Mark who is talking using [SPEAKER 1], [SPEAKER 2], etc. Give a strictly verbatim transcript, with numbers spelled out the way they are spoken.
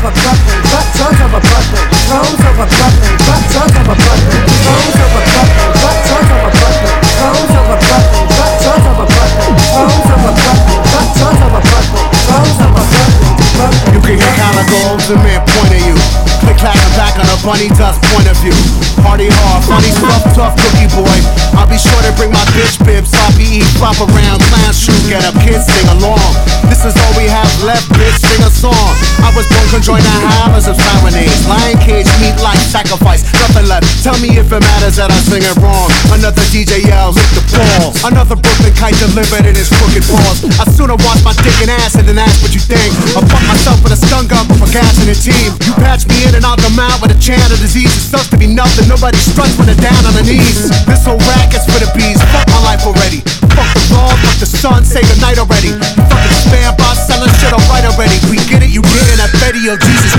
[SPEAKER 1] over Brooklyn, butt tons over Brooklyn, thrones over Brooklyn, butt tons over Brooklyn, thrones over Brooklyn, butt tons over Brooklyn, thrones over Brooklyn, butt tons over Brooklyn, thrones over Brooklyn, butt tons over Brooklyn, thrones over Brooklyn, Brooklyn.
[SPEAKER 2] You can hear Calicoes and man point at you. Click clack and back on a bunny dust point of view. Party hard, funny stuff, tough cookie boy. I'll be sure to bring my bitch bib, sloppy eat, flop around, clown shoot, get up, kids sing along. This is all we have left, bitch, sing a song. I was born conjoined the howlers of serenades, lion cage, meat like sacrifice, nothing left. Tell me if it matters that I sing it wrong. Another D J yells, lick the balls. Another Brooklyn kite delivered in his crooked paws. I sooner wash my dick and ass than ask what you think. I fuck myself with a stun gun for gas in the team. You patch me in and I'll come out with a chant of disease. It sucks to be nothing, nobody struts when they're down on their knees. This whole racket's for the bees, fuck my life already. Fuck the law, fuck the sun, say goodnight already. You fucking spam boss selling shit alright already. We get it, you get it, I bet you, Jesus